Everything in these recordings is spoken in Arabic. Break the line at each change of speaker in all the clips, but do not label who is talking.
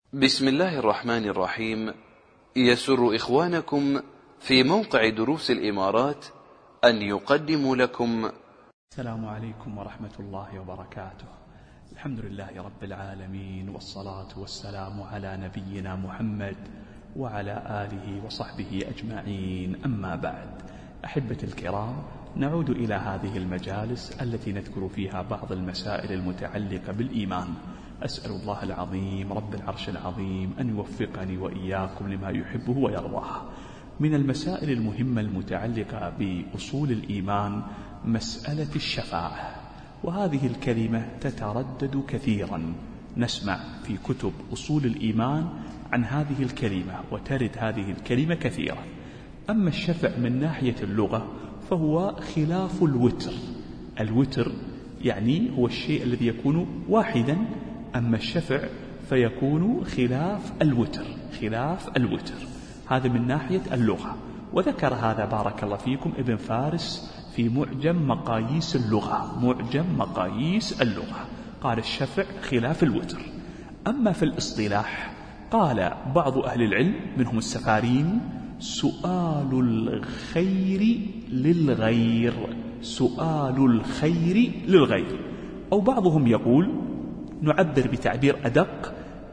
بسم الله الرحمن الرحيم. يسر إخوانكم في موقع دروس الإمارات أن يقدموا لكم.
السلام عليكم ورحمة الله وبركاته. الحمد لله رب العالمين، والصلاة والسلام على نبينا محمد وعلى آله وصحبه أجمعين، أما بعد. أحبة الكرام، نعود إلى هذه المجالس التي نذكر فيها بعض المسائل المتعلقة بالإيمان. أسأل الله العظيم رب العرش العظيم أن يوفقني وإياكم لما يحبه ويرضاه. من المسائل المهمة المتعلقة بأصول الإيمان مسألة الشفاعة، وهذه الكلمة تتردد كثيرا. نسمع في كتب أصول الإيمان عن هذه الكلمة، وترد هذه الكلمة كثيرا. أما الشفع من ناحية اللغة فهو خلاف الوتر. الوتر يعني هو الشيء الذي يكون واحدا، أما الشفع فيكون خلاف الوتر. خلاف الوتر هذا من ناحية اللغة، وذكر هذا بارك الله فيكم ابن فارس في معجم مقاييس اللغة. معجم مقاييس اللغة قال الشفع خلاف الوتر. أما في الاصطلاح قال بعض أهل العلم منهم السفاريني: سؤال الخير للغير. سؤال الخير للغير. أو بعضهم يقول، نعبر بتعبير أدق: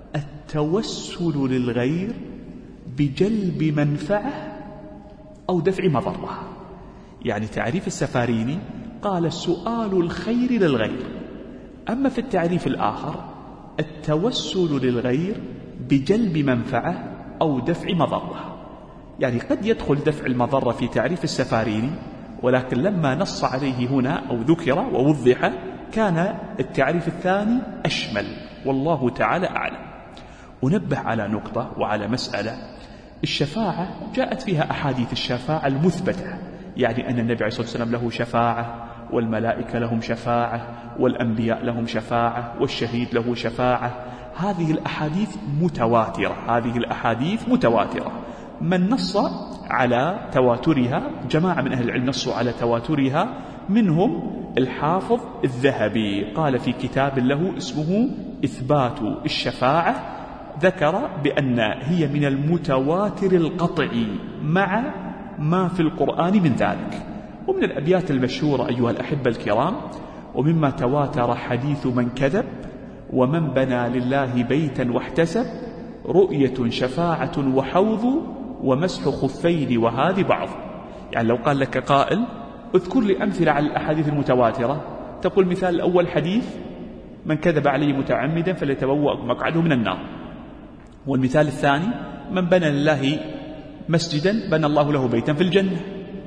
التوسل للغير بجلب منفعة أو دفع مضرة. يعني تعريف السفاريني قال سؤال الخير للغير. أما في التعريف الآخر التوسل للغير بجلب منفعة أو دفع مضرة. يعني قد يدخل دفع المضرة في تعريف السفاريني، ولكن لما نص عليه هنا أو ذكر ووضح كان التعريف الثاني أشمل، والله تعالى أعلم. أنبه على نقطة وعلى مسألة: الشفاعة جاءت فيها أحاديث الشفاعة المثبتة، يعني أن النبي عليه الصلاة والسلام له شفاعة، والملائكة لهم شفاعة، والأنبياء لهم شفاعة، والشهيد له شفاعة. هذه الأحاديث متواترة. هذه الأحاديث متواترة. من نص على تواترها، جماعة من أهل العلم نصوا على تواترها، منهم الحافظ الذهبي قال في كتاب له اسمه إثبات الشفاعة، ذكر بأن هي من المتواتر القطعي مع ما في القرآن من ذلك. ومن الأبيات المشهورة أيها الأحبة الكرام: ومما تواتر حديث من كذب، ومن بنى لله بيتا واحتسب، رؤية شفاعة وحوض، ومسح خفين وهذه بعض. يعني لو قال لك قائل اذكر لي أمثلة على الأحاديث المتواترة، تقول مثال الأول حديث من كذب عليه متعمدا فليتبوأ مقعده من النار. والمثال الثاني من بنى لله مسجدا بنى الله له بيتا في الجنة.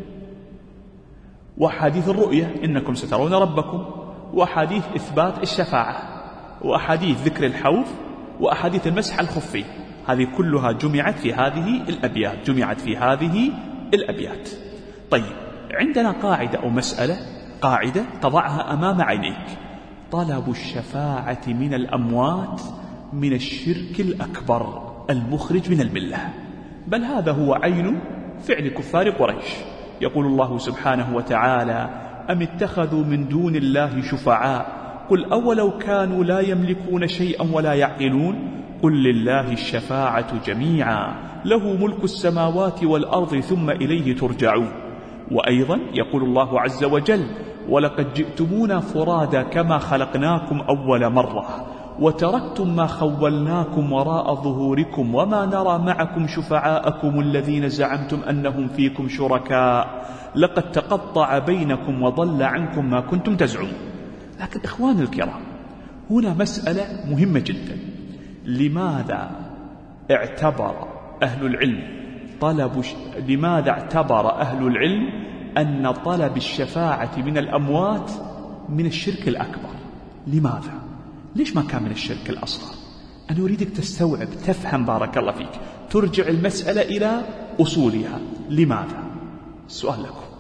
وحديث الرؤية إنكم سترون ربكم، وحديث إثبات الشفاعة، وأحاديث ذكر الحوض، وأحاديث المسح الخفين. هذه كلها جمعت في هذه الأبيات. جمعت في هذه الأبيات. طيب، عندنا قاعدة أو مسألة، قاعدة تضعها أمام عينيك: طلب الشفاعة من الأموات من الشرك الأكبر المخرج من الملة، بل هذا هو عين فعل كفار قريش. يقول الله سبحانه وتعالى: أم اتخذوا من دون الله شفعاء قل أولو كانوا لا يملكون شيئا ولا يعقلون قل لله الشفاعة جميعا له ملك السماوات والأرض ثم إليه ترجعون. وأيضا يقول الله عز وجل: ولقد جئتمونا فرادا كما خلقناكم أول مرة وتركتم ما خولناكم وراء ظهوركم وما نرى معكم شفعاءكم الذين زعمتم أنهم فيكم شركاء لقد تقطع بينكم وضل عنكم ما كنتم تزعمون. لكن إخواني الكرام، هنا مسألة مهمة جدا: لماذا اعتبر أهل العلم لماذا اعتبر أهل العلم أن طلب الشفاعة من الأموات من الشرك الأكبر؟ لماذا؟ ليش ما كان من الشرك الأصغر؟ أنا أريدك تستوعب، تفهم بارك الله فيك، ترجع المسألة إلى أصولها. لماذا؟ السؤال لكم.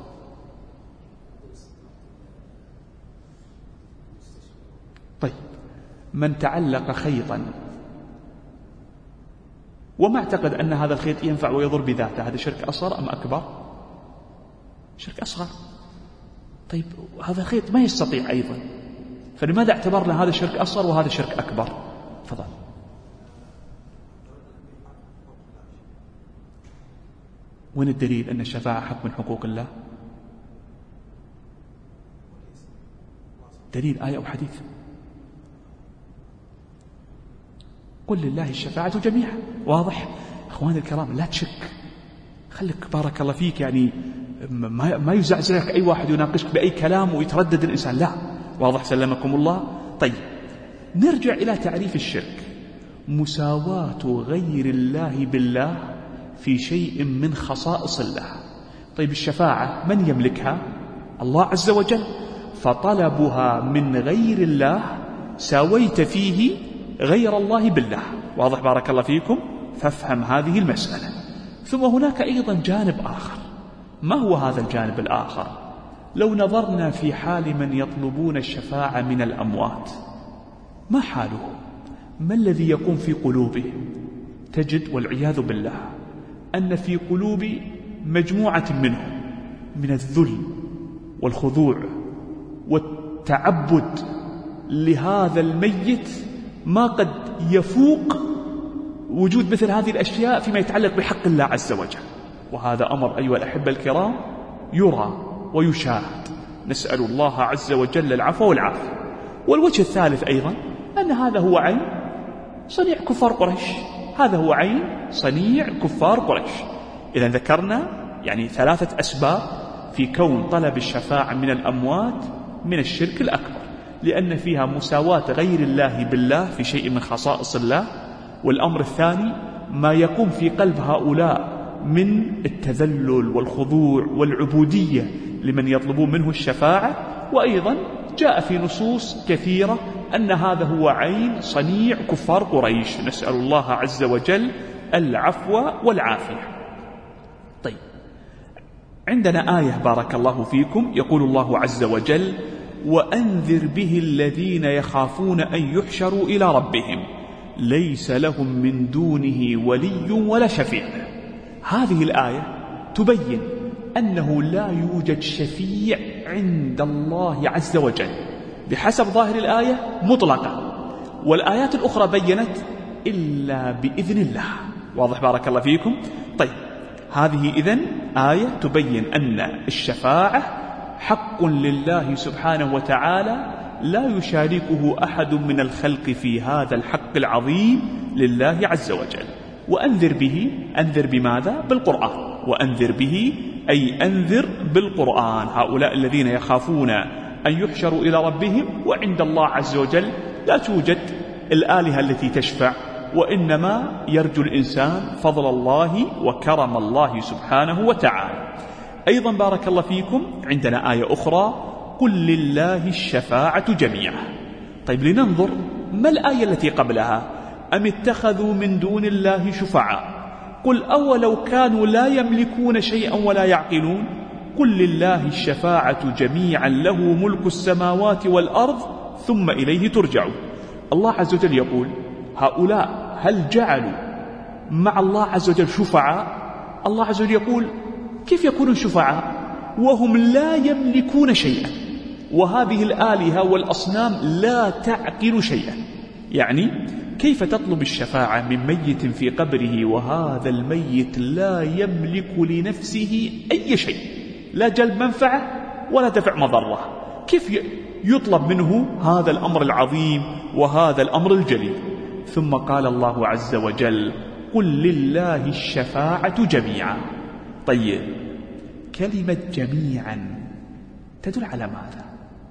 طيب، من تعلق خيطا وما اعتقد أن هذا الخيط ينفع ويضر بذاته، هذا شرك أصغر أم أكبر؟ شرك أصغر. طيب، هذا الخيط ما يستطيع أيضا، فلماذا اعتبرنا هذا شرك أصغر وهذا شرك أكبر؟ تفضل. وين الدليل أن الشفاعة حق من حقوق الله؟ دليل آية أو حديث؟ قل لله الشفاعة جميعا. واضح؟ أخواني الكرام لا تشك، خليك بارك الله فيك يعني ما يزعزعك أي واحد يناقشك بأي كلام ويتردد الإنسان، لا. واضح سلمكم الله؟ طيب نرجع إلى تعريف الشرك. مساواة غير الله بالله في شيء من خصائص الله. طيب الشفاعة من يملكها؟ الله عز وجل، فطلبها من غير الله ساويت فيه غير الله بالله. واضح بارك الله فيكم؟ فافهم هذه المسألة. ثم هناك أيضا جانب آخر. ما هو هذا الجانب الآخر؟ لو نظرنا في حال من يطلبون الشفاعة من الأموات، ما حاله؟ ما الذي يقوم في قلوبهم؟ تجد والعياذ بالله أن في قلوب مجموعة منهم من الذل والخضوع والتعبد لهذا الميت ما قد يفوق وجود مثل هذه الأشياء فيما يتعلق بحق الله عز وجل. وهذا أمر أيها الأحبة الكرام يرى ويشاهد، نسأل الله عز وجل العفو والعافية. والوجه الثالث أيضا أن هذا هو عين صنيع كفار قريش، هذا هو عين صنيع كفار قريش. إذا ذكرنا يعني 3 أسباب في كون طلب الشفاعة من الأموات من الشرك الأكبر، لأن فيها مساواة غير الله بالله في شيء من خصائص الله. والأمر الثاني ما يقوم في قلب هؤلاء من التذلل والخضوع والعبودية لمن يطلبون منه الشفاعة. وأيضا جاء في نصوص كثيرة أن هذا هو عين صنيع كفار قريش، نسأل الله عز وجل العفو والعافية. طيب عندنا آية بارك الله فيكم يقول الله عز وجل: وأنذر به الذين يخافون أن يحشروا إلى ربهم ليس لهم من دونه ولي ولا شفيع. هذه الآية تبين أنه لا يوجد شفيع عند الله عز وجل بحسب ظاهر الآية مطلقا، والآيات الأخرى بيّنت إلا بإذن الله. واضح بارك الله فيكم؟ طيب هذه إذن آية تبين أن الشفاعة حق لله سبحانه وتعالى لا يشاركه أحد من الخلق في هذا الحق العظيم لله عز وجل. وأنذر به، أنذر بماذا؟ بالقرآن. وأنذر به أي أنذر بالقرآن هؤلاء الذين يخافون أن يحشروا إلى ربهم، وعند الله عز وجل لا توجد الآلهة التي تشفع، وإنما يرجو الإنسان فضل الله وكرم الله سبحانه وتعالى. أيضا بارك الله فيكم عندنا آية أخرى: قل لله الشفاعة جميعا. طيب لننظر ما الآية التي قبلها: أم اتخذوا من دون الله شفعاء قل أولو كانوا لا يملكون شيئا ولا يعقلون قل لله الشفاعة جميعا له ملك السماوات والأرض ثم إليه ترجعون. الله عز وجل يقول هؤلاء هل جعلوا مع الله عز وجل شفعاء؟ الله عز وجل يقول كيف يكونوا شفعاء وهم لا يملكون شيئا، وهذه الآلهة والأصنام لا تعقل شيئا؟ يعني كيف تطلب الشفاعة من ميت في قبره وهذا الميت لا يملك لنفسه أي شيء، لا جلب منفعة ولا دفع مضرة؟ كيف يطلب منه هذا الأمر العظيم وهذا الأمر الجليل؟ ثم قال الله عز وجل قل لله الشفاعة جميعا. طيب كلمة جميعا تدل على ماذا؟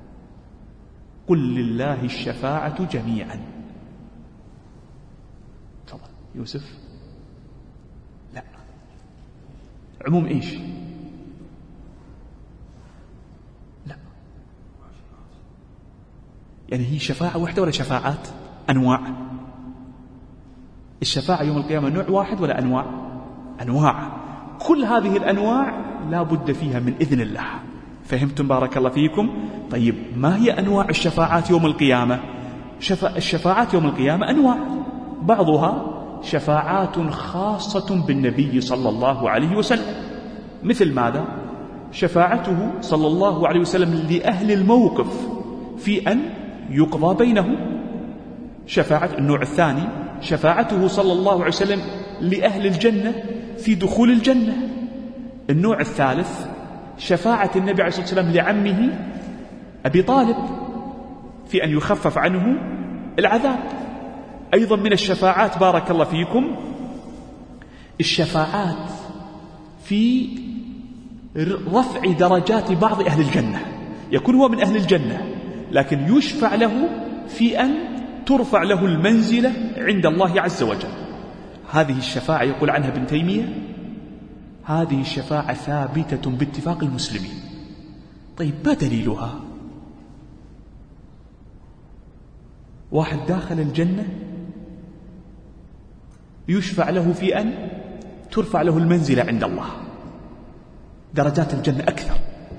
قل لله الشفاعة جميعا. تفضل يوسف. لا، عموم ايش؟ لا، يعني هي شفاعة واحدة ولا شفاعات أنواع؟ الشفاعة يوم القيامة نوع واحد ولا أنواع؟ أنواع. كل هذه الأنواع لا بد فيها من إذن الله. فهمتم بارك الله فيكم؟ طيب ما هي أنواع الشفاعات يوم القيامة؟ الشفاعات يوم القيامة أنواع، بعضها شفاعات خاصة بالنبي صلى الله عليه وسلم. مثل ماذا؟ شفاعته صلى الله عليه وسلم لأهل الموقف في أن يقضى بينهم. شفاعة النوع الثاني شفاعته صلى الله عليه وسلم لأهل الجنة في دخول الجنة. النوع الثالث شفاعة النبي عليه الصلاة والسلام لعمه أبي طالب في أن يخفف عنه العذاب. أيضا من الشفاعات بارك الله فيكم الشفاعات في رفع درجات بعض أهل الجنة، يكون هو من أهل الجنة لكن يشفع له في أن ترفع له المنزلة عند الله عز وجل. هذه الشفاعة يقول عنها ابن تيمية هذه الشفاعة ثابتة باتفاق المسلمين. طيب ما دليلها؟ واحد داخل الجنة يشفع له في أن ترفع له المنزلة عند الله، درجات الجنة أكثر.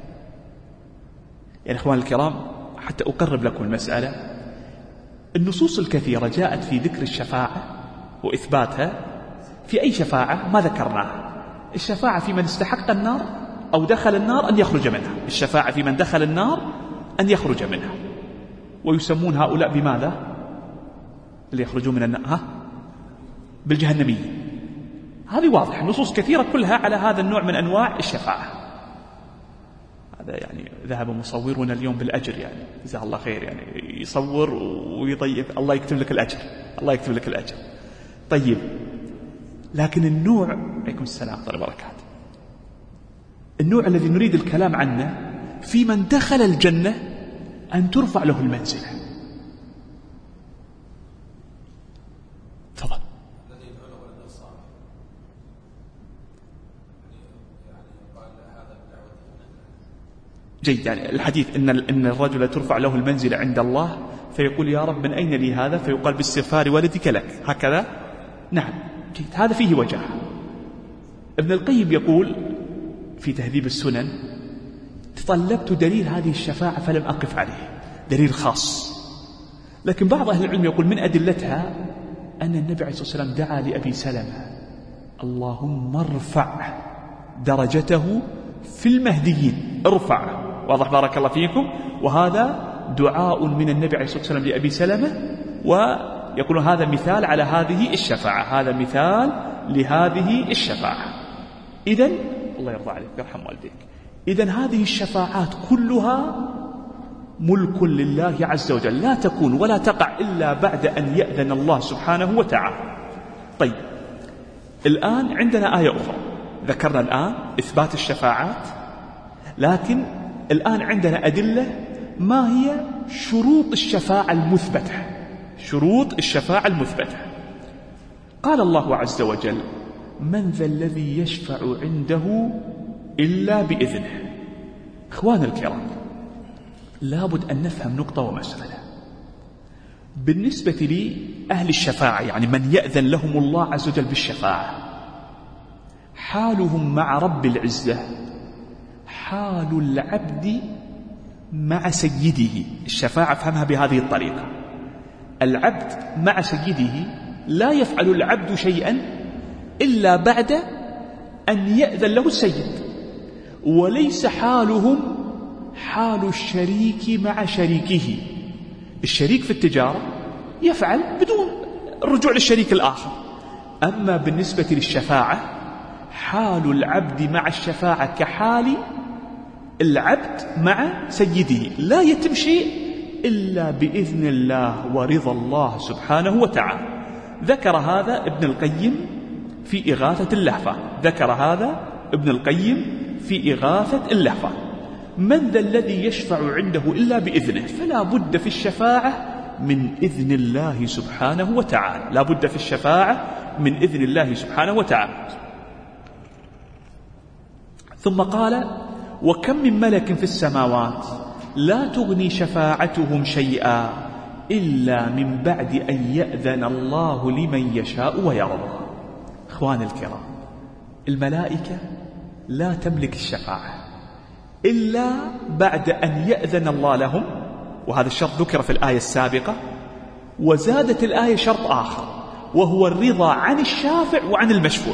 يعني إخوان الكرام حتى أقرب لكم المسألة، النصوص الكثيرة جاءت في ذكر الشفاعة وإثباتها. في أي شفاعة ما ذكرناها؟ الشفاعة في من استحق النار أو دخل النار أن يخرج منها، الشفاعة في من دخل النار أن يخرج منها. ويسمون هؤلاء بماذا؟ اللي يخرجون من النار بالجهنمية. هذه واضحة، نصوص كثيرة كلها على هذا النوع من أنواع الشفاعة. هذا يعني ذهب مصورون اليوم بالأجر، يعني جزاه الله خير، يعني يصور ويضيف، الله يكتب لك الأجر، الله يكتب لك الأجر. طيب لكن النوع، عليكم السلام ورحمة الله وبركاته، النوع الذي نريد الكلام عنه في من دخل الجنة أن ترفع له المنزلة. تفضل. جيد، يعني الحديث إن الرجل ترفع له المنزلة عند الله فيقول يا رب من أين لي هذا؟ فيقال باستغفار والدك لك، هكذا. نعم جيد، هذا فيه وجه. ابن القيم يقول في تهذيب السنن تطلبت دليل هذه الشفاعة فلم أقف عليه، دليل خاص. لكن بعض أهل العلم يقول من أدلتها أن النبي عليه الصلاة والسلام دعا لأبي سلمة اللهم ارفع درجته في المهديين، ارفع، واضح بارك الله فيكم. وهذا دعاء من النبي عليه الصلاة والسلام لأبي سلمة، ويكون هذا مثال على هذه الشفاعة، هذا مثال لهذه الشفاعة. إذن الله يرضى عليك يرحم والديك. إذن هذه الشفاعات كلها ملك لله عز وجل، لا تكون ولا تقع إلا بعد أن يأذن الله سبحانه وتعالى. طيب الآن عندنا آية أخرى، ذكرنا الآن إثبات الشفاعات، لكن الآن عندنا أدلة ما هي شروط الشفاعة المثبتة. شروط الشفاعة المثبتة، قال الله عز وجل من ذا الذي يشفع عنده إلا بإذنه. إخوان الكرام لابد أن نفهم نقطة ومسألة. بالنسبة لي أهل الشفاعة، يعني من يأذن لهم الله عز وجل بالشفاعة، حالهم مع رب العزة حال العبد مع سيده. الشفاعة فهمها بهذه الطريقة، العبد مع سيده، لا يفعل العبد شيئا إلا بعد أن يأذن له السيد. وليس حالهم حال الشريك مع شريكه. الشريك في التجارة يفعل بدون الرجوع للشريك الآخر. أما بالنسبة للشفاعة حال العبد مع الشفاعة كحال العبد مع سيده، لا يتم شيء إلا بإذن الله ورضا الله سبحانه وتعالى. ذكر هذا ابن القيم في إغاثة اللهفة، ذكر هذا ابن القيم في إغاثة اللهفة. من ذا الذي يشفع عنده إلا بإذنه؟ فلا بد في الشفاعة من إذن الله سبحانه وتعالى، لا بد في الشفاعة من إذن الله سبحانه وتعالى. ثم قال وكم من ملك في السماوات لا تغني شفاعتهم شيئا إلا من بعد أن يأذن الله لمن يشاء ويرضى. إخوان الكرام الملائكة لا تملك الشفاعة إلا بعد أن يأذن الله لهم، وهذا الشرط ذكر في الآية السابقة. وزادت الآية شرط آخر وهو الرضا عن الشافع وعن المشفوع.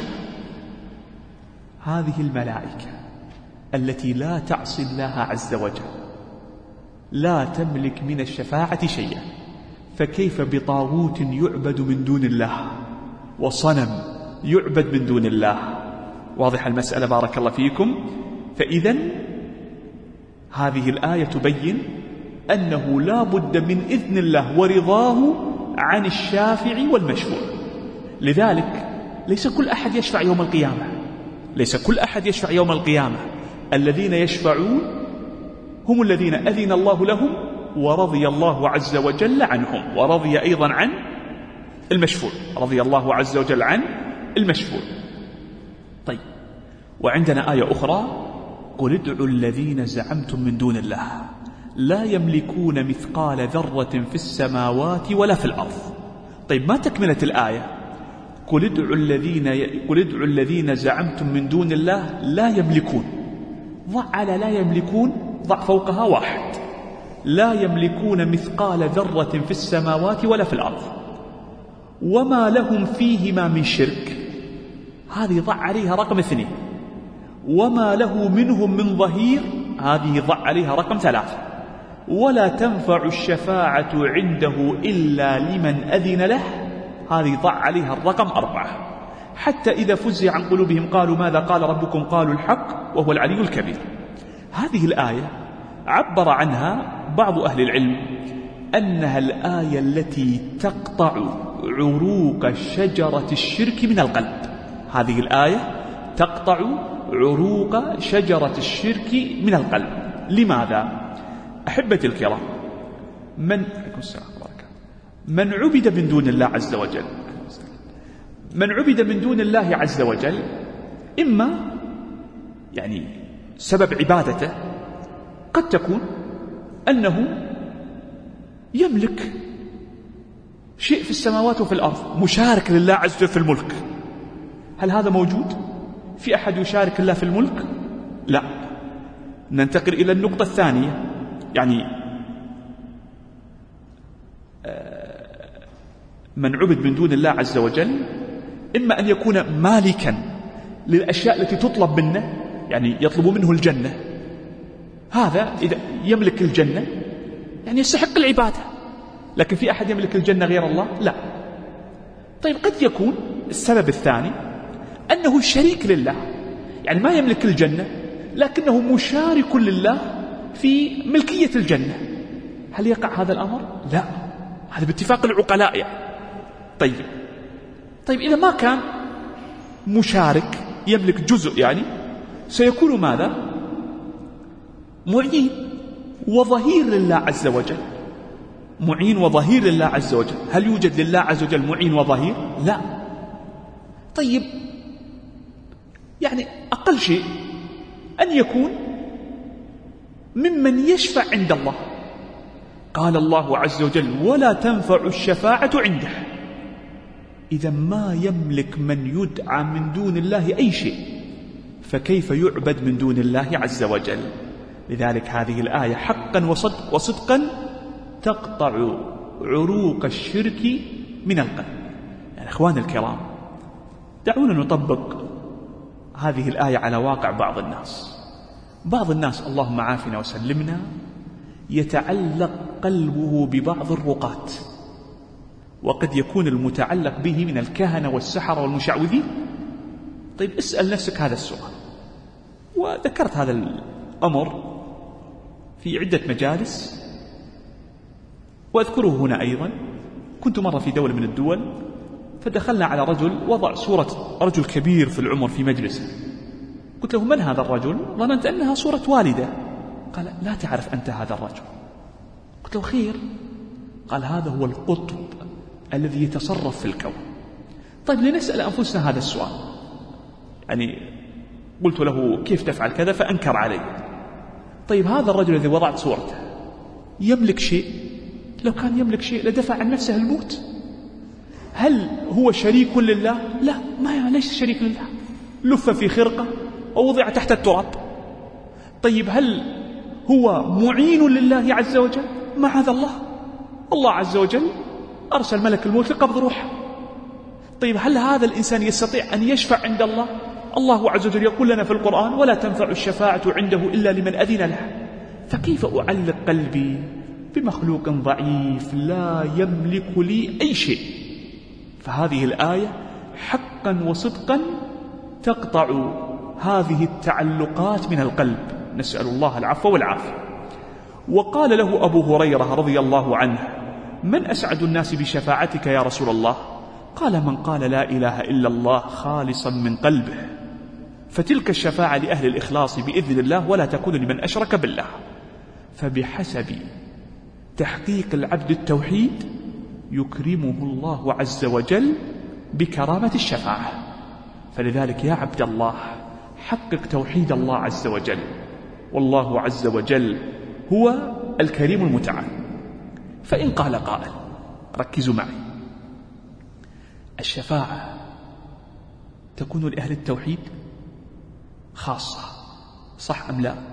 هذه الملائكة التي لا تعصي الله عز وجل لا تملك من الشفاعة شيئا، فكيف بطاغوت يعبد من دون الله وصنم يعبد من دون الله؟ واضح المسألة؟ بارك الله فيكم. فإذا هذه الآية تبين أنه لا بد من إذن الله ورضاه عن الشافع والمشفوع. لذلك ليس كل أحد يشفع يوم القيامة، ليس كل أحد يشفع يوم القيامة. الذين يشفعون هم الذين أذن الله لهم ورضي الله عز وجل عنهم، ورضي أيضا عن المشفوع، رضي الله عز وجل عن المشفوع. طيب، وعندنا آية أخرى: قل ادعوا الذين زعمتم من دون الله لا يملكون مثقال ذرة في السماوات ولا في الأرض. طيب، ما تكملة الآية؟ قل ادعوا الذين زعمتم من دون الله لا يملكون، ضع على لا يملكون، ضع فوقها واحد. لا يملكون مثقال ذرة في السماوات ولا في الأرض وما لهم فيهما من شرك، هذه ضع عليها رقم 2. وما له منهم من ظهير، هذه ضع عليها رقم 3. ولا تنفع الشفاعة عنده إلا لمن أذن له، هذه ضع عليها الرقم 4. حتى إذا فزع عن قلوبهم قالوا ماذا قال ربكم قالوا الحق وهو العلي الكبير. هذه الآية عبر عنها بعض أهل العلم أنها الآية التي تقطع عروق شجرة الشرك من القلب. هذه الآية تقطع عروق شجرة الشرك من القلب. لماذا؟ أحبتي الكرام، من عبد من دون الله عز وجل، من عبد من دون الله عز وجل، إما يعني سبب عبادته قد تكون أنه يملك شيء في السماوات وفي الأرض، مشارك لله عز وجل في الملك. هل هذا موجود؟ في أحد يشارك الله في الملك؟ لا. ننتقل إلى النقطة الثانية، يعني من عبد من دون الله عز وجل إما أن يكون مالكا للأشياء التي تطلب منه، يعني يطلب منه الجنة، هذا إذا يملك الجنة يعني يستحق العبادة. لكن في أحد يملك الجنة غير الله؟ لا. طيب، قد يكون السبب الثاني أنه شريك لله، يعني ما يملك الجنة لكنه مشارك لله في ملكية الجنة. هل يقع هذا الأمر؟ لا، هذا باتفاق العقلاء يعني. طيب إذا ما كان مشارك يملك جزء، يعني سيكون ماذا؟ معين وظهير لله عز وجل. معين وظهير لله عز وجل. هل يوجد لله عز وجل معين وظهير؟ لا. طيب، يعني أقل شيء أن يكون ممن يشفع عند الله. قال الله عز وجل ولا تنفع الشفاعة عنده. إذا ما يملك من يدعى من دون الله أي شيء، فكيف يعبد من دون الله عز وجل؟ لذلك هذه الآية حقا وصدقا تقطع عروق الشرك من القلب. يعني أخوان الكرام، دعونا نطبق هذه الآية على واقع بعض الناس. بعض الناس، اللهم عافنا وسلمنا، يتعلق قلبه ببعض الرقات، وقد يكون المتعلق به من الكهنة والسحرة والمشعوذين. طيب، اسأل نفسك هذا السؤال، وذكرت هذا الأمر في عدة مجالس وأذكره هنا أيضا. كنت مرة في دولة من الدول، فدخلنا على رجل وضع صورة رجل كبير في العمر في مجلسه. قلت له من هذا الرجل؟ ظننت أنها صورة والده. قال لا تعرف أنت هذا الرجل. قلت له خير؟ قال هذا هو القطب الذي يتصرف في الكون. طيب، لنسأل أنفسنا هذا السؤال. يعني قلت له كيف تفعل كذا؟ فأنكر علي. طيب، هذا الرجل الذي وضعت صورته يملك شيء؟ لو كان يملك شيء لدفع عن نفسه الموت. هل هو شريك لله؟ لا، ليس شريك لله. لف في خرقة ووضع تحت التراب. طيب، هل هو معين لله عز وجل؟ معاذ الله. الله عز وجل أرسل ملك الموت لقبض روحه. طيب، هل هذا الإنسان يستطيع أن يشفع عند الله؟ الله عز وجل يقول لنا في القرآن ولا تنفع الشفاعة عنده إلا لمن أذن له. فكيف أعلق قلبي بمخلوق ضعيف لا يملك لي أي شيء؟ فهذه الآية حقا وصدقا تقطع هذه التعلقات من القلب، نسأل الله العفو والعافية. وقال له أبو هريرة رضي الله عنه: من أسعد الناس بشفاعتك يا رسول الله؟ قال: من قال لا إله إلا الله خالصا من قلبه، فتلك الشفاعة لأهل الإخلاص بإذن الله، ولا تكون لمن أشرك بالله. فبحسب تحقيق العبد التوحيد يكرمه الله عز وجل بكرامة الشفاعة. فلذلك يا عبد الله حقق توحيد الله عز وجل، والله عز وجل هو الكريم المتعال. فإن قال قائل، ركزوا معي، الشفاعة تكون لأهل التوحيد خاصة، صح أم لا؟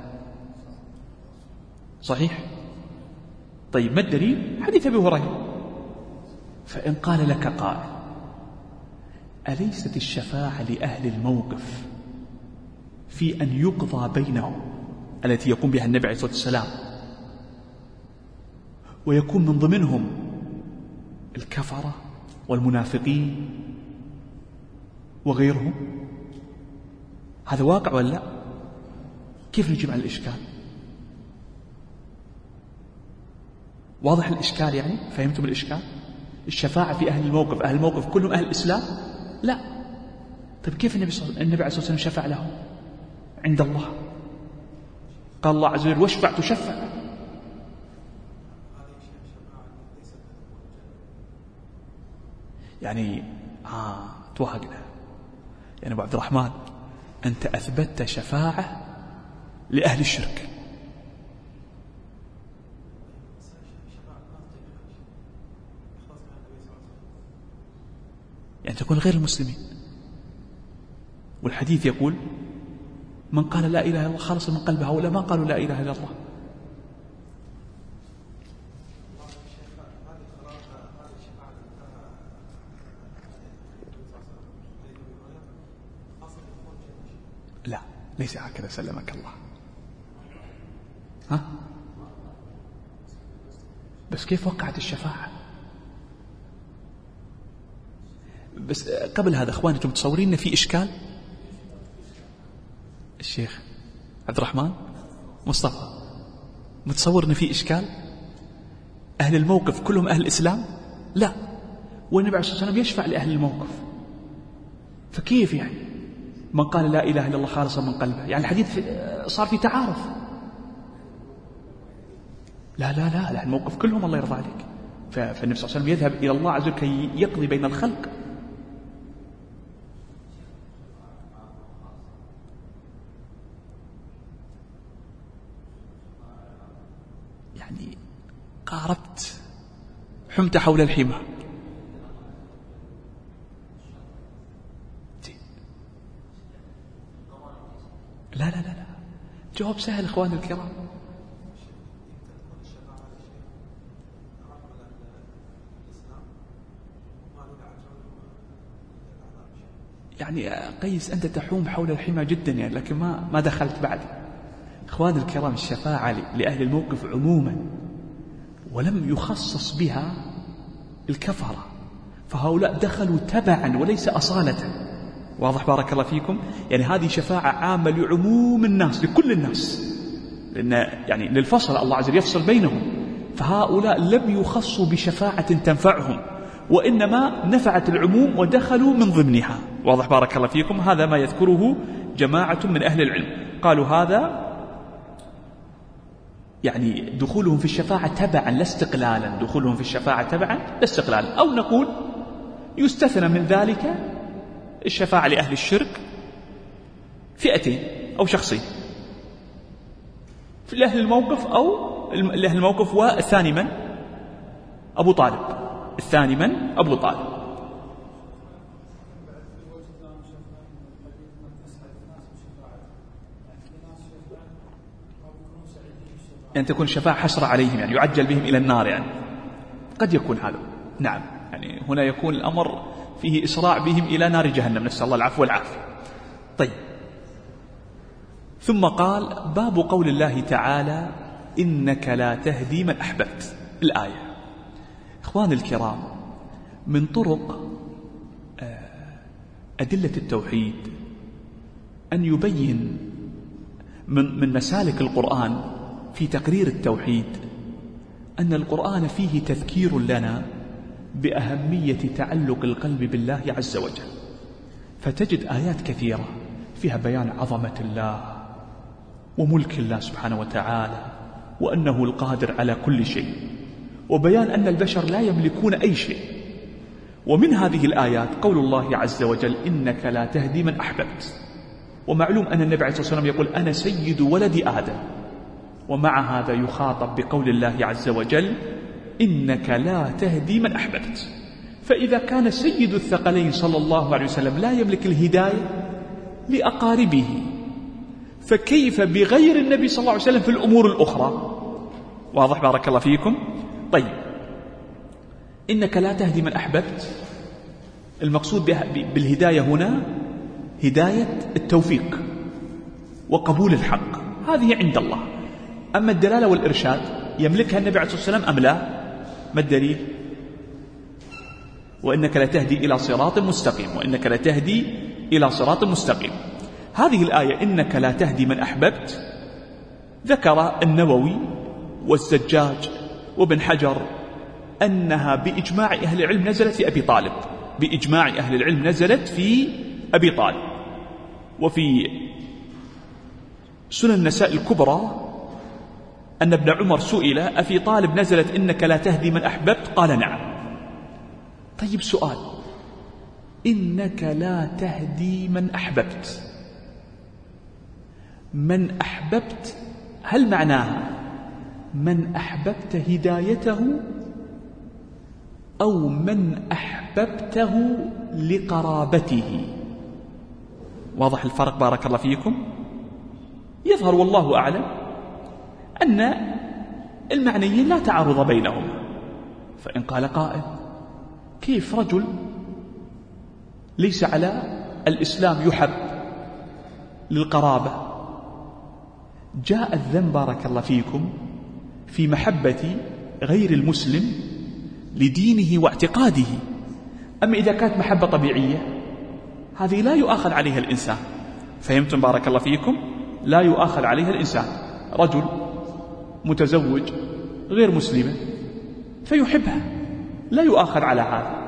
صحيح؟ طيب ما الدليل؟ حديث أبي هريرة. فإن قال لك قائل: أليست الشفاعة لأهل الموقف في أن يقضى بينهم التي يقوم بها النبي عليه الصلاة والسلام، ويكون من ضمنهم الكفرة والمنافقين وغيرهم؟ هذا واقع ولا لا؟ كيف نجيب عن الإشكال؟ واضح الإشكال يعني؟ فهمتم الإشكال؟ الشفاعة في أهل الموقف، أهل الموقف كلهم أهل الإسلام؟ لا. طيب كيف النبي عليه الصلاة والسلام شفع لهم عند الله؟ قال الله عز وجل: واشفع تشفع. يعني توهقنا. يعني أبو عبد الرحمن، أنت أثبتت شفاعة لأهل الشرك، يعني تكون غير المسلمين. والحديث يقول: من قال لا إله إلا الله خالص من قلبه، هؤلاء ما قالوا لا إله إلا الله. لا، ليس هكذا سلمك الله. بس كيف وقعت الشفاعة؟ بس قبل هذا أخواني، أنتم متصورين أن في إشكال؟ الشيخ عبد الرحمن مصطفى، متصور أن في إشكال؟ أهل الموقف كلهم أهل الإسلام؟ لا، والنبي عليه الصلاة والسلام يشفع لأهل الموقف. فكيف يعني من قال لا إله إلا الله خالصا من قلبه؟ يعني الحديث صار في تعارف. لا لا لا، أهل الموقف كلهم الله يرضى عليك. فالنبي صلى الله عليه وسلم يذهب إلى الله عز وجل كي يقضي بين الخلق. يعني قاربت، حمت حول الحمى. لا لا لا لا، جواب سهل إخواني الكرام. يعني قيس أنت تحوم حول الحمى جدا يعني، لكن ما دخلت بعد. إخواني الكرام، الشفاعة لأهل الموقف عموما، ولم يخصص بها الكفرة، فهؤلاء دخلوا تبعا وليس أصالة. واضح بارك الله فيكم؟ يعني هذه شفاعة عامة لعموم الناس، لكل الناس، لأن يعني للفصل الله عز وجل يفصل بينهم. فهؤلاء لم يخصوا بشفاعة تنفعهم، وإنما نفعت العموم ودخلوا من ضمنها. واضح بارك الله فيكم؟ هذا ما يذكره جماعة من أهل العلم، قالوا هذا يعني دخولهم في الشفاعة تبعا لا استقلالا، دخولهم في الشفاعة تبعا لا استقلالا. أو نقول يستثنى من ذلك الشفاعة لأهل الشرك فئتين أو شخصين، في لأهل الموقف أو لأهل الموقف. والثاني من؟ أبو طالب. الثاني من؟ أبو طالب. يعني تكون الشفاعة حسرة عليهم، يعني يعجل بهم إلى النار، يعني قد يكون هذا. نعم، يعني هنا يكون الأمر فيه إسراع بهم إلى نار جهنم، نسأل الله العفو والعافية. طيب، ثم قال: باب قول الله تعالى: إنك لا تهدي من أحببت. الآية. إخواني الكرام، من طرق أدلة التوحيد أن يبين من مسالك القرآن في تقرير التوحيد أن القرآن فيه تذكير لنا بأهمية تعلق القلب بالله عز وجل. فتجد آيات كثيرة فيها بيان عظمة الله وملك الله سبحانه وتعالى وأنه القادر على كل شيء، وبيان أن البشر لا يملكون أي شيء. ومن هذه الآيات قول الله عز وجل إنك لا تهدي من أحببت. ومعلوم أن النبي عليه الصلاة والسلام يقول أنا سيد ولد آدم، ومع هذا يخاطب بقول الله عز وجل إنك لا تهدي من أحببت. فإذا كان سيد الثقلين صلى الله عليه وسلم لا يملك الهداية لأقاربه، فكيف بغير النبي صلى الله عليه وسلم في الأمور الأخرى؟ واضح بارك الله فيكم؟ طيب، إنك لا تهدي من أحببت، المقصود بالهداية هنا هداية التوفيق وقبول الحق، هذه عند الله. أما الدلالة والإرشاد يملكها النبي عليه الصلاة والسلام أم لا؟ ما الدليل؟ وإنك لا تهدي إلى صراط مستقيم، وإنك لا تهدي إلى صراط مستقيم. هذه الآية إنك لا تهدي من أحببت ذكر النووي والزجاج وابن حجر أنها بإجماع أهل العلم نزلت في أبي طالب، بإجماع أهل العلم نزلت في أبي طالب. وفي سنن النساء الكبرى أن ابن عمر سئل أفي طالب نزلت إنك لا تهدي من أحببت؟ قال نعم. طيب سؤال، إنك لا تهدي من أحببت، من أحببت هل معناها من أحببت هدايته أو من أحببته لقرابته؟ واضح الفرق بارك الله فيكم؟ يظهر والله أعلم أن المعنيين لا تعارض بينهما. فإن قال قائل كيف رجل ليس على الإسلام يحب للقرابة، جاء الذنب بارك الله فيكم في محبة غير المسلم لدينه واعتقاده. أما إذا كانت محبة طبيعية هذه لا يؤاخذ عليها الإنسان. فهمتم بارك الله فيكم؟ لا يؤاخذ عليها الإنسان. رجل متزوج غير مسلمة فيحبها، لا يؤاخذ على هذا.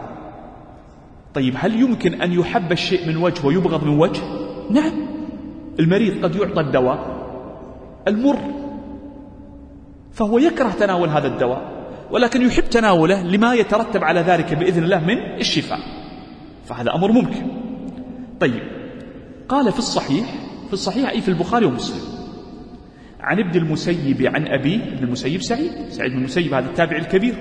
طيب هل يمكن أن يحب الشيء من وجه ويبغض من وجه؟ نعم. المريض قد يعطى الدواء المر فهو يكره تناول هذا الدواء، ولكن يحب تناوله لما يترتب على ذلك بإذن الله من الشفاء، فهذا أمر ممكن. طيب، قال في الصحيح أي في البخاري ومسلم عن ابن المسيب عن أبيه، ابن المسيب سعيد بن المسيب هذا التابع الكبير،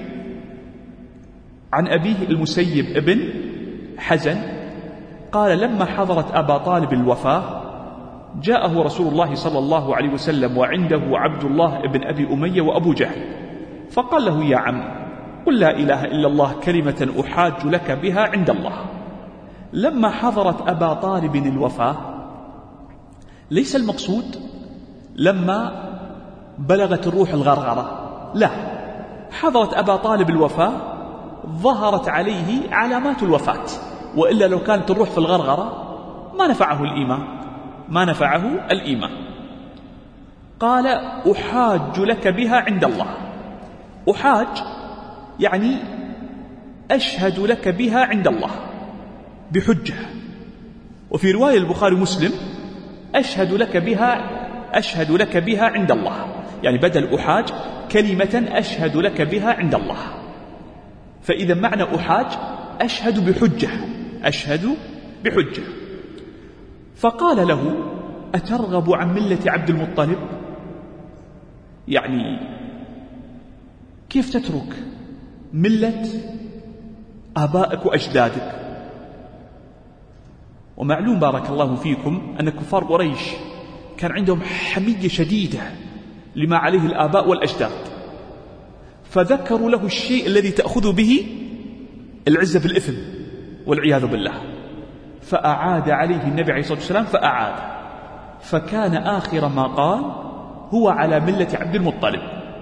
عن أبيه المسيب ابن حزن قال لما حضرت أبا طالب الوفاة جاءه رسول الله صلى الله عليه وسلم وعنده عبد الله ابن أبي أمية وأبو جهل، فقال له يا عم قل لا إله إلا الله كلمة أحاج لك بها عند الله. لما حضرت أبا طالب الوفاة ليس المقصود لما بلغت الروح الغرغرة، لا، حضرت أبا طالب الوفاة ظهرت عليه علامات الوفاة، وإلا لو كانت الروح في الغرغرة ما نفعه الإيمان. قال أحاج لك بها عند الله. أحاج يعني أشهد لك بها عند الله بحجة. وفي رواية البخاري ومسلم أشهد لك بها عند الله، يعني بدل أحاج كلمة أشهد لك بها عند الله. فإذا معنى أحاج أشهد بحجة. فقال له أترغب عن ملة عبد المطلب؟ يعني كيف تترك ملة آبائك وأجدادك؟ ومعلوم بارك الله فيكم أن كفار قريش كان عندهم حمية شديدة لما عليه الآباء والأجداد، فذكروا له الشيء الذي تأخذ به العزة بالإثم والعياذ بالله، فأعاد عليه النبي عليه الصلاة والسلام فكان آخر ما قال هو على ملة عبد المطلب.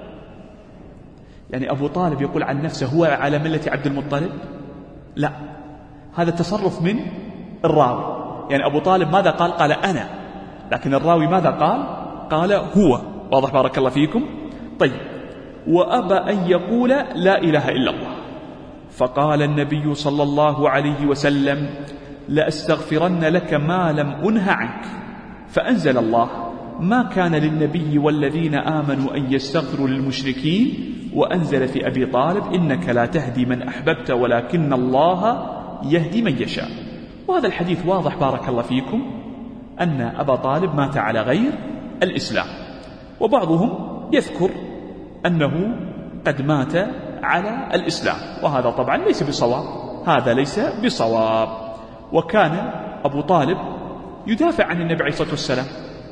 يعني أبو طالب يقول عن نفسه هو على ملة عبد المطلب؟ لا، هذا تصرف من الراوي. يعني أبو طالب ماذا قال؟ قال أنا لكن الراوي ماذا قال؟ قال هو. واضح بارك الله فيكم؟ طيب، وأبى أن يقول لا إله إلا الله. فقال النبي صلى الله عليه وسلم لأستغفرن لك ما لم أنه عنك. فأنزل الله ما كان للنبي والذين آمنوا أن يستغفروا للمشركين، وأنزل في أبي طالب إنك لا تهدي من أحببت ولكن الله يهدي من يشاء. وهذا الحديث واضح بارك الله فيكم أن أبا طالب مات على غير الإسلام، وبعضهم يذكر أنه قد مات على الإسلام، وهذا طبعا ليس بصواب، هذا ليس بصواب. وكان أبو طالب يدافع عن النبي عليه الصلاة والسلام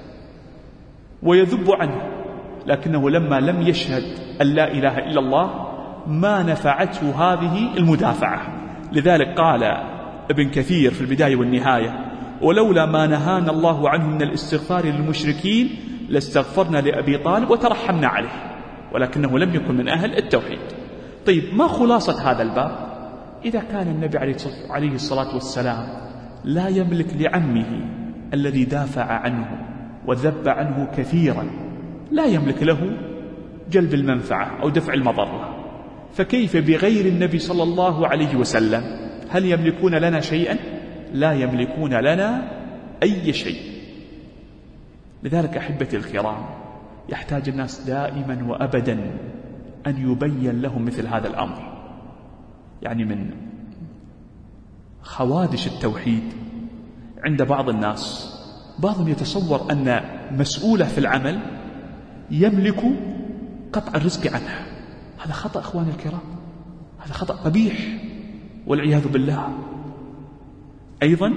ويذب عنه، لكنه لما لم يشهد أن لا إله إلا الله ما نفعته هذه المدافعة. لذلك قال ابن كثير في البداية والنهاية ولولا ما نهانا الله عنه من الاستغفار للمشركين لاستغفرنا لأبي طالب وترحمنا عليه، ولكنه لم يكن من أهل التوحيد. طيب، ما خلاصة هذا الباب؟ إذا كان النبي عليه الصلاة والسلام لا يملك لعمه الذي دافع عنه وذب عنه كثيرا، لا يملك له جلب المنفعة أو دفع المضرة، فكيف بغير النبي صلى الله عليه وسلم؟ هل يملكون لنا شيئا؟ لا يملكون لنا أي شيء. لذلك أحبتي الكرام يحتاج الناس دائما وأبدا أن يبين لهم مثل هذا الأمر. يعني من خوادش التوحيد عند بعض الناس، بعضهم يتصور أن مسؤوله في العمل يملك قطع الرزق عنه. هذا خطأ أخواني الكرام، هذا خطأ قبيح والعياذ بالله. أيضا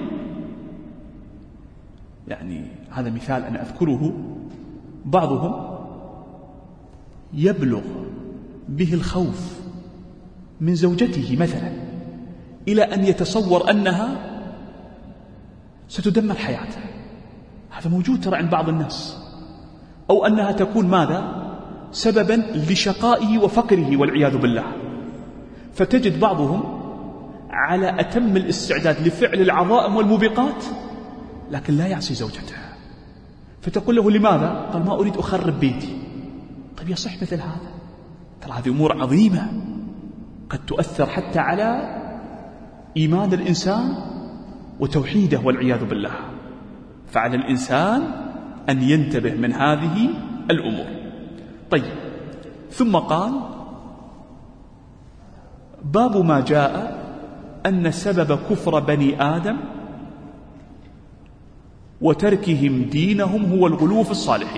يعني هذا مثال أنا أذكره، بعضهم يبلغ به الخوف من زوجته مثلا إلى أن يتصور أنها ستدمر حياته، هذا موجود ترى عند بعض الناس، أو أنها تكون ماذا؟ سببا لشقائه وفقره والعياذ بالله. فتجد بعضهم على أتم الاستعداد لفعل العظائم والموبقات لكن لا يعصي زوجته، فتقول له لماذا؟ قال ما أريد أخرب بيتي. طيب يصح مثل هذا؟ ترى هذه أمور عظيمة قد تؤثر حتى على إيمان الإنسان وتوحيده والعياذ بالله. فعلى الإنسان أن ينتبه من هذه الأمور. طيب، ثم قال باب ما جاء أن سبب كفر بني آدم وتركهم دينهم هو الغلو في الصالحين.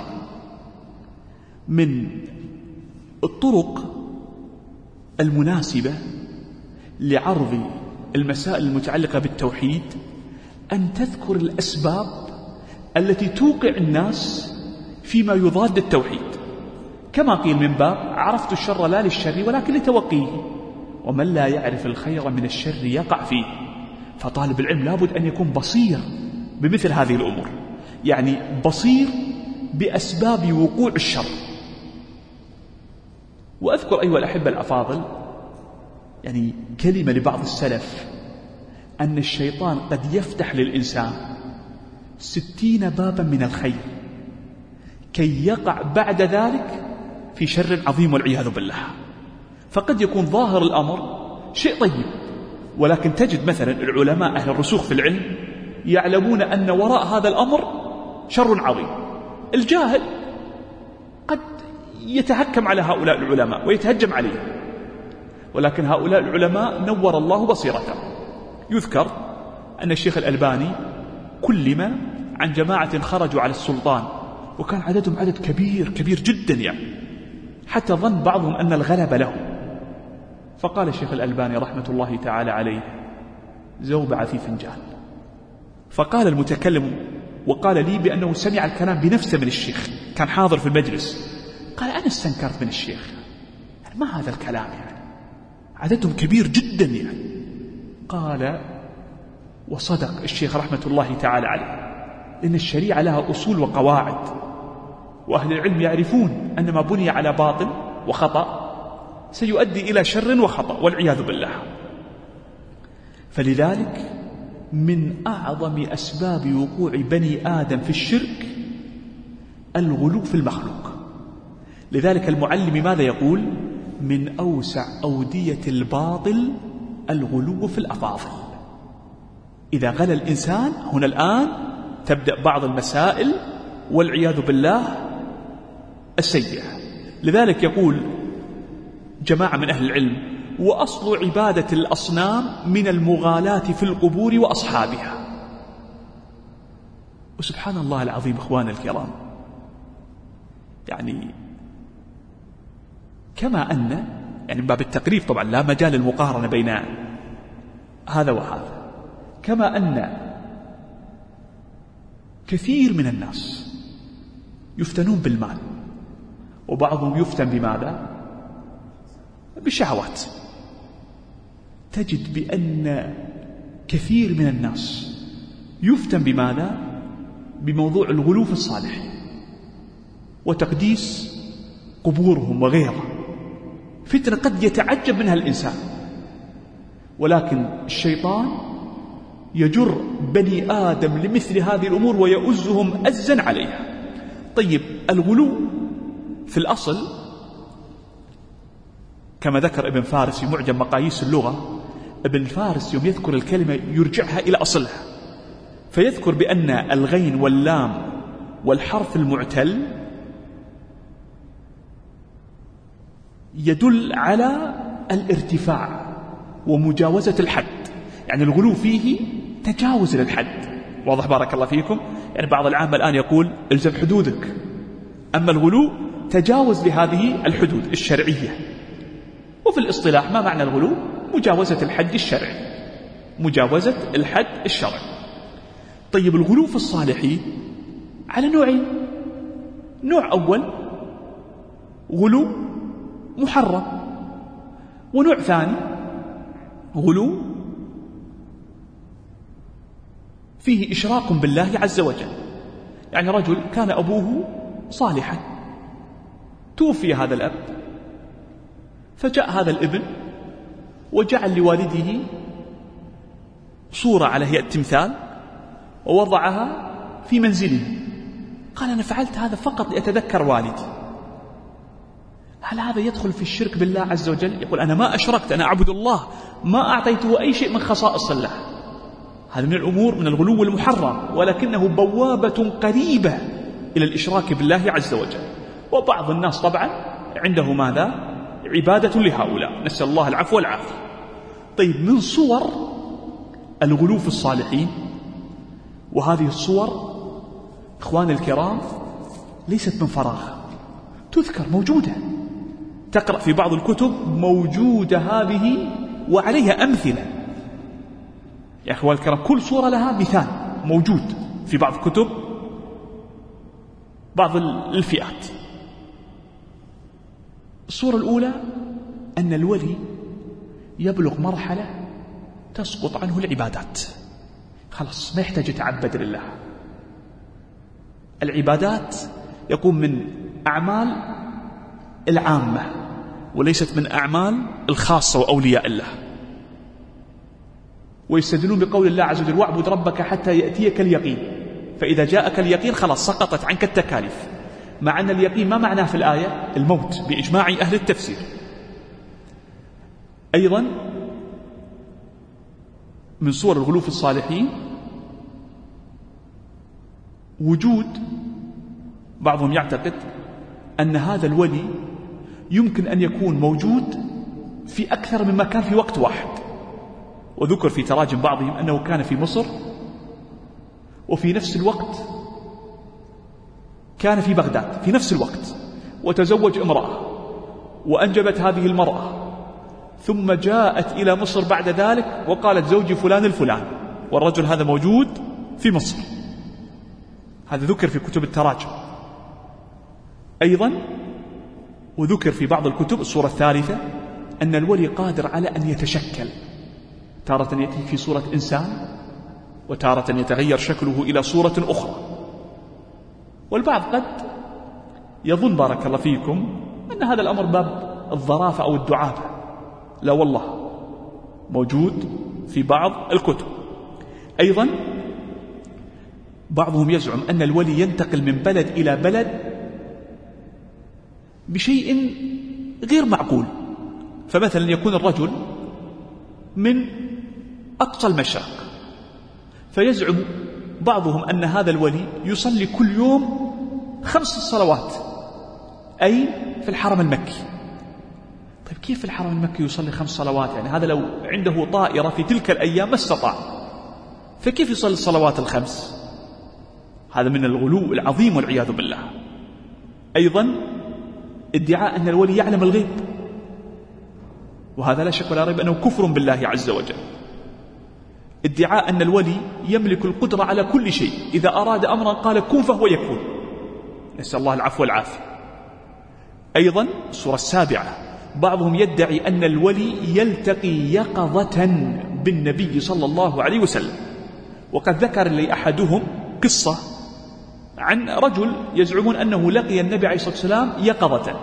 من الطرق المناسبة لعرض المسائل المتعلقة بالتوحيد أن تذكر الأسباب التي توقع الناس فيما يضاد التوحيد، كما قيل من باب عرفت الشر لا للشر ولكن لتوقيه، ومن لا يعرف الخير من الشر يقع فيه. فطالب العلم لابد أن يكون بصير بمثل هذه الأمور، يعني بصير بأسباب وقوع الشر. وأذكر أيها الأحبة الأفاضل يعني كلمة لبعض السلف أن الشيطان قد يفتح للإنسان 60 بابا من الخير كي يقع بعد ذلك في شر عظيم والعياذ بالله. فقد يكون ظاهر الأمر شيء طيب، ولكن تجد مثلا العلماء أهل الرسوخ في العلم يعلمون أن وراء هذا الأمر شر عظيم. الجاهل قد يتهكم على هؤلاء العلماء ويتهجم عليهم، ولكن هؤلاء العلماء نور الله بصيرته. يذكر أن الشيخ الألباني كلم عن جماعة خرجوا على السلطان وكان عددهم عدد كبير كبير جدا، يعني حتى ظن بعضهم أن الغلب لهم. فقال الشيخ الألباني رحمة الله تعالى عليه زوبع في فنجان. فقال المتكلم وقال لي بأنه سمع الكلام بنفسه من الشيخ، كان حاضر في المجلس، قال أنا استنكرت من الشيخ، ما هذا الكلام يعني عددهم كبير جدا يعني. قال وصدق الشيخ رحمة الله تعالى عليه، إن الشريعة لها أصول وقواعد، وأهل العلم يعرفون أن ما بني على باطل وخطأ سيؤدي إلى شر وخطأ والعياذ بالله. فلذلك من أعظم أسباب وقوع بني آدم في الشرك الغلو في المخلوق. لذلك المعلم ماذا يقول؟ من أوسع أودية الباطل الغلو في الأفاضل. إذا غلى الإنسان هنا الآن تبدأ بعض المسائل والعياذ بالله السيئة. لذلك يقول جماعة من أهل العلم: وأصل عبادة الأصنام من المغالاة في القبور وأصحابها. وسبحان الله العظيم إخوان الكرام، يعني كما أن يعني باب التقريب طبعا لا مجال للمقارنة بين هذا وهذا، كما أن كثير من الناس يفتنون بالمال، وبعضهم يفتن بماذا؟ بالشهوات. تجد بأن كثير من الناس يفتن بماذا؟ بموضوع الغلو في الصالحين وتقديس قبورهم وغيرها. فتنة قد يتعجب منها الإنسان، ولكن الشيطان يجر بني آدم لمثل هذه الأمور ويؤزهم أزا عليها. طيب الغلو في الأصل كما ذكر ابن فارس في معجم مقاييس اللغة، ابن فارس يوم يذكر الكلمة يرجعها إلى أصلها، فيذكر بأن الغين واللام والحرف المعتل يدل على الارتفاع ومجاوزة الحد، يعني الغلو فيه تجاوز للحد. واضح بارك الله فيكم؟ يعني بعض العامة الآن يقول الزم حدودك، أما الغلو تجاوز لهذه الحدود الشرعية. وفي الاصطلاح ما معنى الغلو؟ مجاوزة الحد الشرعي، مجاوزة الحد الشرعي. طيب الغلو في الصالحين على نوعين: نوع أول غلو محرم، ونوع ثاني غلو فيه إشراك بالله عز وجل. يعني رجل كان أبوه صالحا، توفي هذا الأب، فجاء هذا الابن وجعل لوالده صورة على هيئة تمثال ووضعها في منزله. قال أنا فعلت هذا فقط لأتذكر والدي. هل هذا يدخل في الشرك بالله عز وجل؟ يقول أنا ما أشركت، أنا أعبد الله، ما أعطيته أي شيء من خصائص الله. هذا من الأمور من الغلو المحرم، ولكنه بوابة قريبة إلى الإشراك بالله عز وجل. وبعض الناس طبعا عنده ماذا؟ عبادة لهؤلاء، نسأل الله العفو والعافية. طيب من صور الغلو في الصالحين، وهذه الصور إخواني الكرام ليست من فراغ، تذكر موجودة، تقرأ في بعض الكتب موجودة هذه وعليها أمثلة. يا أخواني الكرام كل صورة لها مثال موجود في بعض كتب بعض الفئات. الصورة الأولى أن الولي يبلغ مرحلة تسقط عنه العبادات، خلاص ما يحتاج يتعبد لله. العبادات يقوم من أعمال العامة وليست من أعمال الخاصة وأولياء الله. ويستدلون بقول الله عز وجل: واعبد ربك حتى يأتيك اليقين، فإذا جاءك اليقين خلاص سقطت عنك التكاليف. مع أن اليقين ما معناه في الآية؟ الموت بإجماع أهل التفسير. أيضا من صور الغلو في الصالحين وجود بعضهم يعتقد أن هذا الولي يمكن أن يكون موجود في أكثر من مكان في وقت واحد. وذكر في تراجم بعضهم أنه كان في مصر، وفي نفس الوقت كان في بغداد في نفس الوقت، وتزوج امرأة وأنجبت هذه المرأة، ثم جاءت إلى مصر بعد ذلك وقالت زوجي فلان الفلان، والرجل هذا موجود في مصر. هذا ذكر في كتب التراجم. أيضا وذكر في بعض الكتب الصورة الثالثة أن الولي قادر على أن يتشكل، تارة يأتي في صورة إنسان، وتارة يتغير شكله إلى صورة أخرى. والبعض قد يظن بارك الله فيكم أن هذا الأمر باب الظرافة أو الدعابة. لا والله، موجود في بعض الكتب. أيضا بعضهم يزعم أن الولي ينتقل من بلد إلى بلد بشيء غير معقول. فمثلا يكون الرجل من أقصى المشرق، فيزعم بعضهم أن هذا الولي يصلي كل يوم 5 صلوات، أي في الحرم المكي. طيب كيف في الحرم المكي يصلي 5 صلوات؟ يعني هذا لو عنده طائرة في تلك الأيام ما استطاع، فكيف يصلي الصلوات ال5؟ هذا من الغلو العظيم والعياذ بالله. أيضا ادعاء أن الولي يعلم الغيب، وهذا لا شك ولا ريب أنه كفر بالله عز وجل. ادعاء أن الولي يملك القدرة على كل شيء، إذا أراد أمرا قال كن فهو يكون، نسأل الله العفو والعافية. أيضا السورة 7 بعضهم يدعي أن الولي يلتقي يقظة بالنبي صلى الله عليه وسلم، وقد ذكر لي أحدهم قصة عن رجل يزعمون أنه لقي النبي عليه الصلاة والسلام يقظة،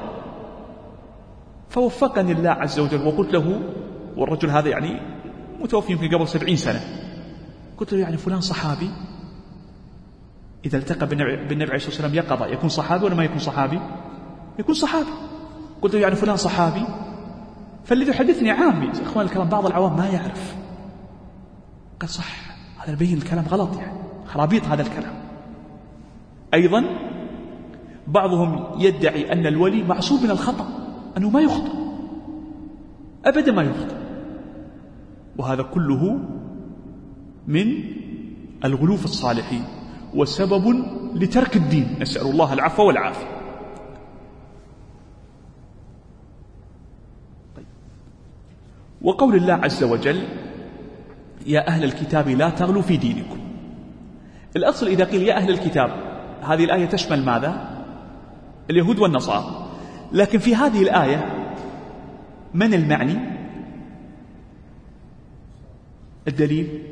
فوفقني الله عز وجل وقلت له، والرجل هذا يعني متوفي يمكن قبل 70 سنة، قلت له يعني فلان صحابي، إذا التقى بالنبي عليه الصلاة والسلام يقظة يكون صحابي ولا ما يكون صحابي؟ يكون صحابي. قلت له يعني فلان صحابي، فالذي يحدثني عامي. إخوان الكلام بعض العوام ما يعرف، قال صح، هذا يبين الكلام غلط، يعني خرابيط هذا الكلام. أيضا بعضهم يدعي أن الولي معصوم من الخطأ، أنه ما يخطئ أبدا، ما يخطئ، وهذا كله من الغلو في الصالحين وسبب لترك الدين، نسأل الله العفو والعافية. طيب. وقول الله عز وجل يا أهل الكتاب لا تغلوا في دينكم، الأصل إذا قيل يا أهل الكتاب هذه الآية تشمل ماذا؟ اليهود والنصارى، لكن في هذه الآية من المعني؟ الدليل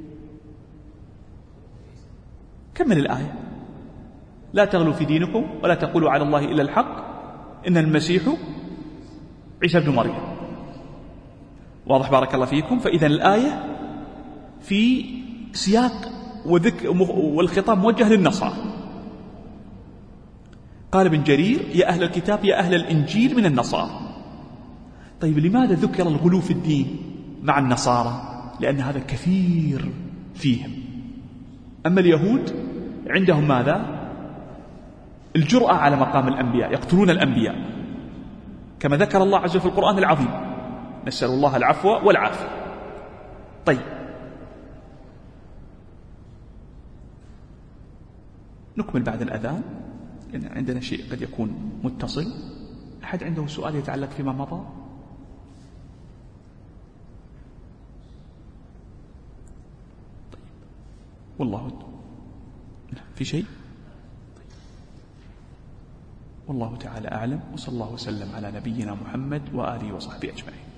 كم من الآية؟ لا تغلوا في دينكم ولا تقولوا على الله إلا الحق إن المسيح عيسى ابن مريم. واضح بارك الله فيكم. فإذا الآية في سياق والخطاب موجه للنصارى. قال ابن جرير يا أهل الكتاب يا أهل الإنجيل من النصارى. طيب لماذا ذكر الغلو في الدين مع النصارى؟ لأن هذا كثير فيهم. أما اليهود عندهم ماذا؟ الجرأة على مقام الأنبياء، يقتلون الأنبياء كما ذكر الله عز وجل في القرآن العظيم، نسأل الله العفو والعافية. طيب نكمل بعد الأذان، لأن عندنا شيء قد يكون متصل. أحد عنده سؤال يتعلق فيما مضى؟ طيب. والله في شيء؟ طيب. والله تعالى أعلم، وصلى الله وسلم على نبينا محمد وآله وصحبه أجمعين.